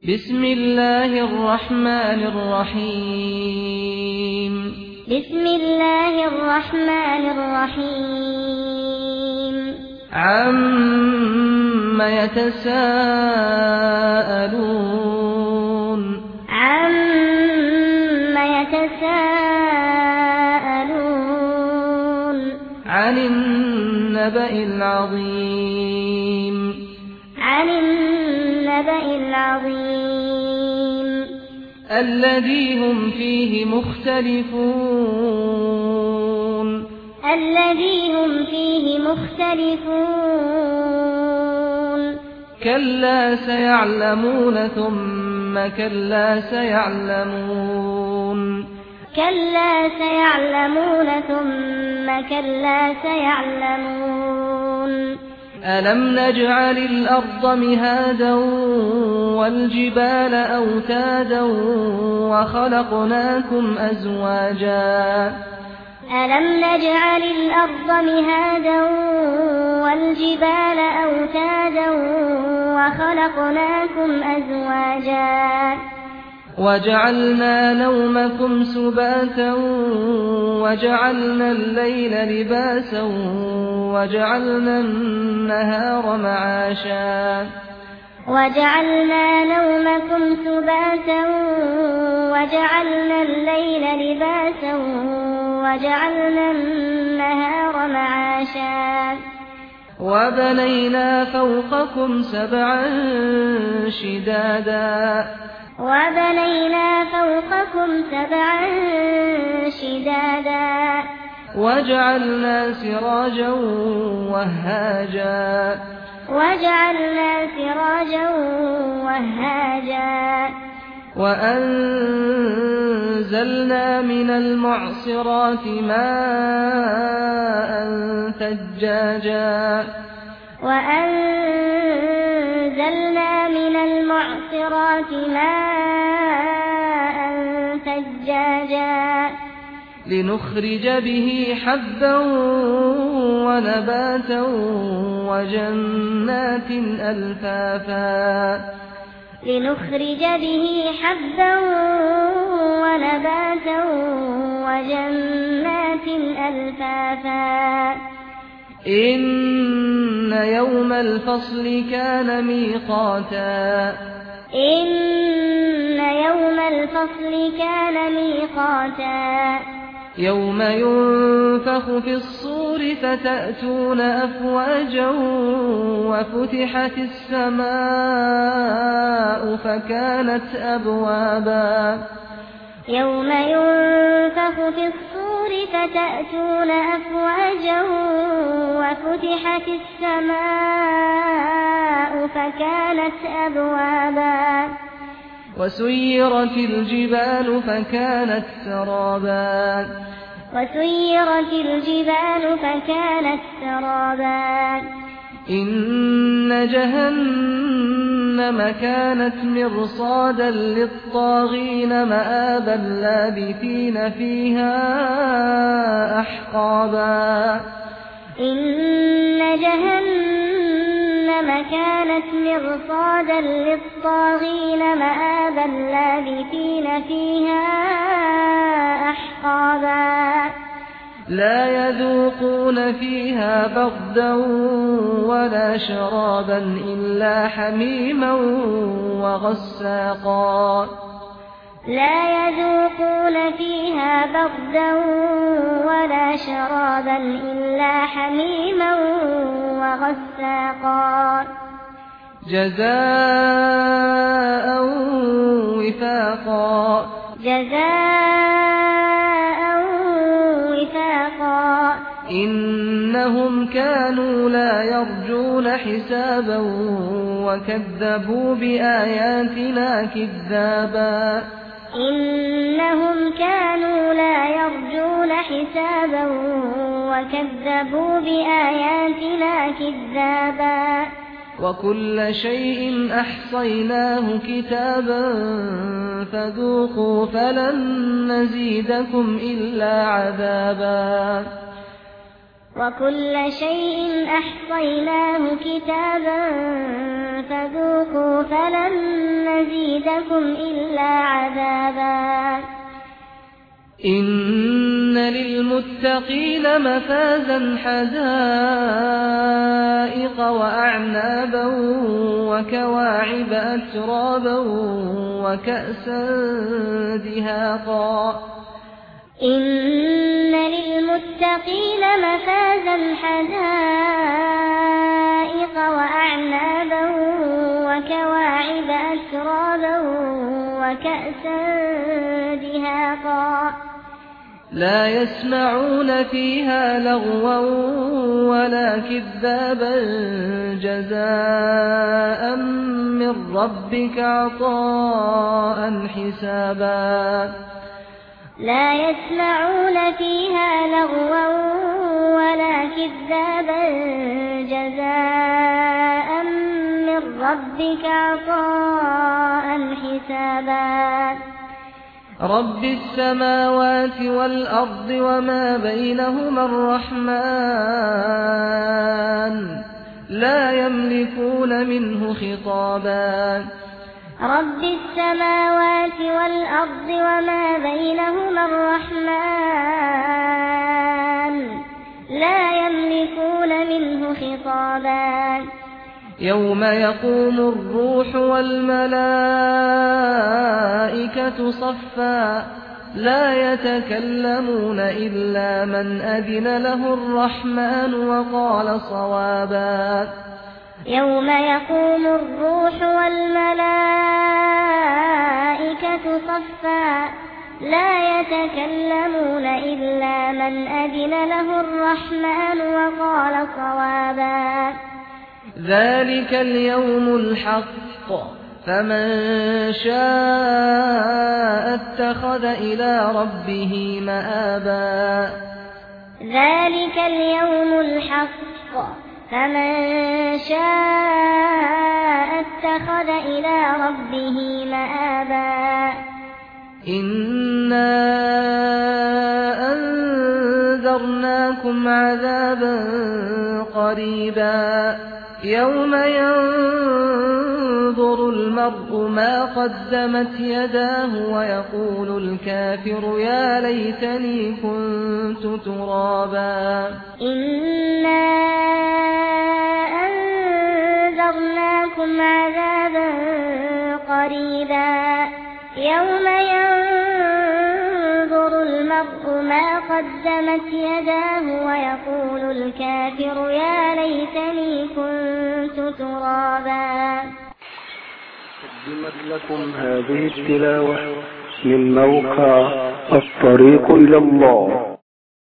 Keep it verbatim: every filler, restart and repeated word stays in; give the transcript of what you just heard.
بسم الله الرحمن الرحيم بسم الله الرحمن الرحيم عَمَّ يتساءلون عَمَّ يتساءلون عن النبأ العظيم عن النبأ العظيم الذي هم فيه مختلفون الذي هم فيه مختلفون كلا سيعلمون ثم كلا سيعلمون كلا سيعلمون ثم كلا سيعلمون ألم نجعل الأرض مهادا والجبال أوتادا وخلقناكم أزواجا ألم نجعل الأرض مهادا والجبال أوتادا وخلقناكم أزواجا وجعلنا نومكم سباتا وجعلنا الليل لباسا وجعلنا النهار معاشا وجعلنا نومكم سباتا وجعلنا الليل لباسا وجعلنا النهار معاشا وبنينا فوقكم سبعا شدادا وبنينا فوقكم سبعا شدادا وجعلنا سراجا وهاجا وجعلنا سراجا وهاجا وأنزلنا من المعصرات ماء ثجاجا وأنزلنا من المعصرات ماء ثجاجا لنخرج به حبا ونباتا وجنات ألفافا لنخرج به حبا ونباتا وجنات ألفافا إن يوم الفصل كان ميقاتا إن يوم الفصل كان ميقاتا يوم ينفخ في الصور فتأتون أفواجا وفتحت السماء فكانت أبوابا يوم ينفخ في الصور فتأتون أفواجا وفتحت السماء فكانت أبوابا وسيرت الجبال فكانت سرابا وسيرت الجبال فكانت سرابا إن جهنم كانت مرصادا للطاغين مآبا لابثين فيها أحقابا إن جهنم كانت مرصادا للطاغين مآبا لابثين فيها أحقابا لا يذوقون فيها بردا ولا شرابا إلا حميما وغساقا لا يذوقون فيها بردا ولا شرابا إلا حميما وغساقا جزاء وفاقا جزاء وفاقا إنهم كانوا لا يرجون حسابا وكذبوا بآياتنا كذابا إنهم كانوا لا يرجون حسابا وكذبوا بآياتنا كذابا وكل شيء أحصيناه كتابا فذوقوا فلن نزيدكم إلا عذابا وكل شيء أحصيناه كتابا فذوقوا فلن نزيدكم نزيدكم إلا عذابا إن للمتقين مفازا حدائق وأعنابا وكواعب أترابا وكأسا دهاقا إن للمتقين مفازا حدائق وأعنابا وكواعب أترابا وكأسا دهاقا لا يسمعون فيها لغوا ولا كذابا جزاء من ربك عطاء حسابا لا يسمعون فيها لغوا ولا كذابا جزاء من ربك عطاء حسابا رب السماوات والأرض وما بينهما الرحمن لا يملكون منه خطابا رب السماوات والأرض وما بينهما الرحمن لا يملكون منه خطابا يوم يقوم الروح والملائكة صفا لا يتكلمون إلا من أذن له الرحمن وقال صوابا يوم يقوم الروح والملائكة صفا لا يتكلمون إلا من أذن له الرحمن وقال صوابا ذلك اليوم الحق فمن شاء اتخذ إلى ربه مآبا ذلك اليوم الحق فمن شاء اتخذ إلى ربه مآبا إنا أنذرناكم عذابا قريبا يوم ينظر المرء ما قدمت يداه ويقول الكافر يا ليتني كنت ترابا إنا أنذرناكم عذابا قريبا يوم ينظر المرء ما قدمت يداه ويقول الكافر يا ليتني كنت ترابا. قدمت لكم هذه التلاوة من موقع الطريق إلى الله.